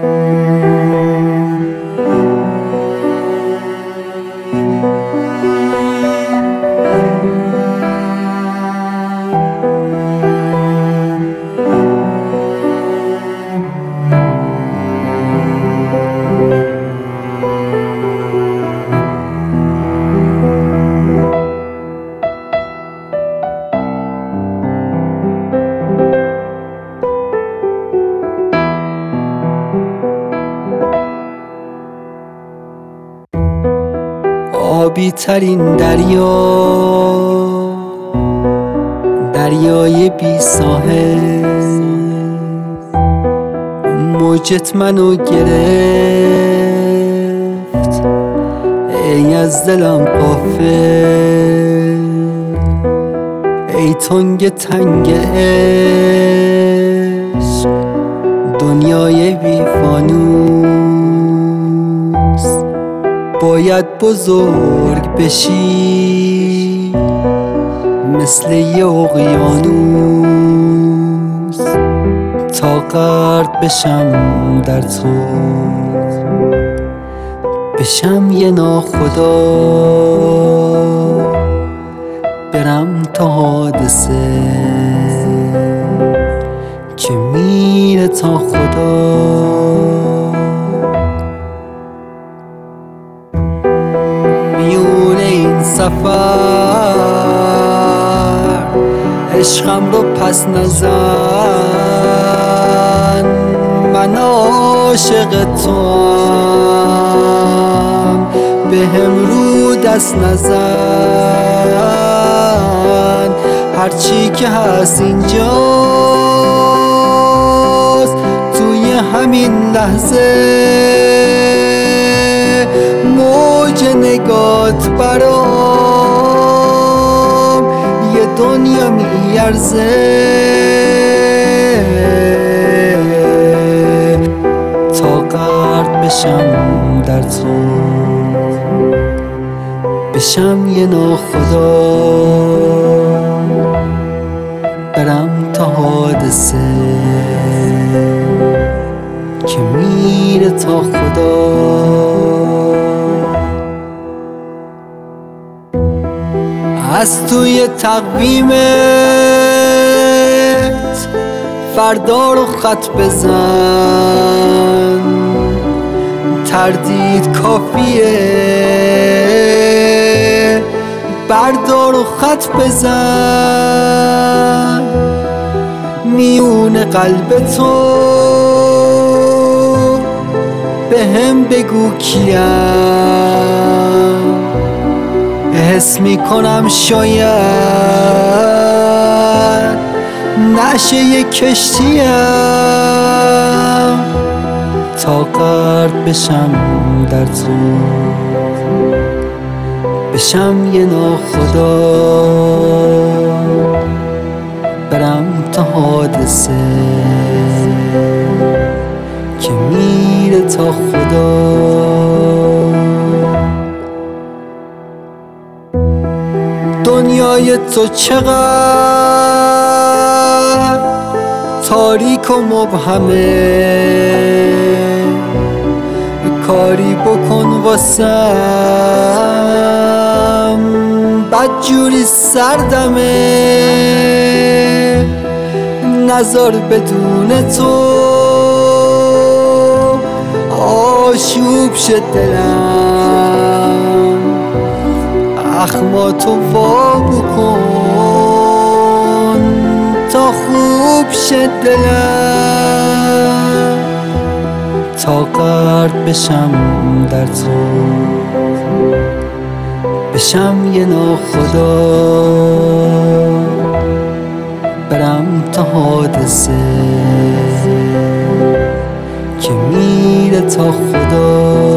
آبی ترین دریای بی ساحل، موجت منو گرفت ای از دلم غافل، ای تنگ تنگ عشق دنیای بی فانوس، باید بزرگ بشی مثل یه اقیانوس تا غرق بشم در تو، بشم یه ناخدا، برم تا حادثه که میره تا خدا. میونه این سفر عشقم رو پس نزن، من عاشق توام، بهم رو دست نزن، هرچی که هست اینجاست توی همین لحظه، موج نگات برام یه دنیا میارزه، تا غرق بشم در تو، بشم یه ناخدا، برم تا حادثه که میره تا خدا. از توی تقویمت فردا رو خط بزن، تردید کافیه، بردار و خط بزن، میون قلب تو بهم بگو کیم، حس میکنم شاید نشه یک کشتیم، تا غرق بشم در تو، بشم یه ناخدا، برم تا حادثه که میره تا خدا. دنیای تو چقدر تاریک و مبهمه، کاری بکن واسم بدجوری سردمه، نذار بدون تو آشوب شد دلم، اخماتو وا بکن تا خوب شد دلم، تا غرق بشم در تو، بشم یه ناخدا، برم تا حادثه که میره تا خدا.